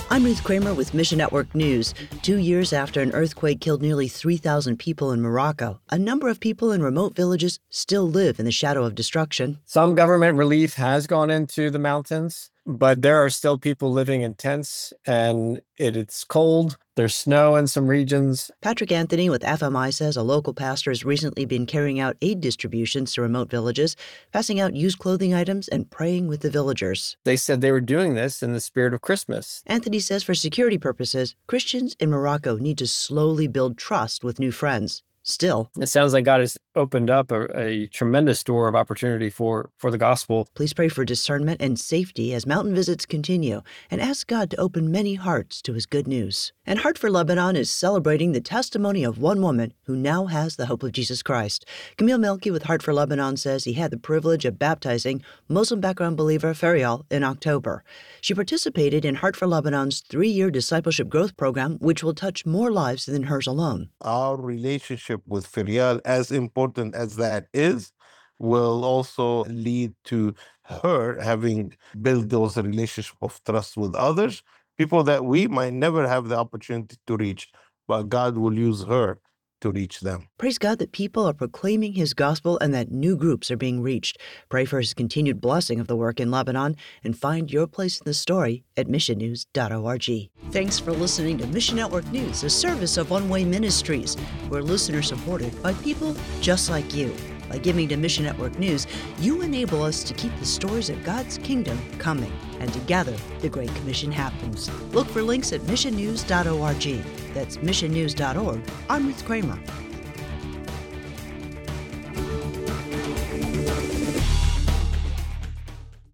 I'm Ruth Kramer with Mission Network News. 2 years after an earthquake killed nearly 3,000 people in Morocco, a number of people in remote villages still live in the shadow of destruction. Some government relief has gone into the mountains, but there are still people living in tents, and it's cold. There's snow in some regions. Patrick Anthony with FMI says a local pastor has recently been carrying out aid distributions to remote villages, passing out used clothing items and praying with the villagers. They said they were doing this in the spirit of Christmas. Anthony says for security purposes, Christians in Morocco need to slowly build trust with new friends. Still, it sounds like God has opened up a tremendous door of opportunity for the gospel. Please pray for discernment and safety as mountain visits continue, and ask God to open many hearts to his good news. And Heart for Lebanon is celebrating the testimony of one woman who now has the hope of Jesus Christ. Camille Melki with Heart for Lebanon says he had the privilege of baptizing Muslim background believer Ferial in October. She participated in Heart for Lebanon's 3-year discipleship growth program, which will touch more lives than hers alone. Our relationship with Ferial, as important as that is, will also lead to her having built those relationships of trust with others, people that we might never have the opportunity to reach, but God will use her to reach them. Praise God that people are proclaiming his gospel and that new groups are being reached. Pray for his continued blessing of the work in Lebanon and find your place in the story at missionnews.org. Thanks for listening to Mission Network News, a service of One Way Ministries. We're listener supported by people just like you. By giving to Mission Network News, you enable us to keep the stories of God's kingdom coming, and together the Great Commission happens. Look for links at missionnews.org. That's missionnews.org. I'm Ruth Kramer.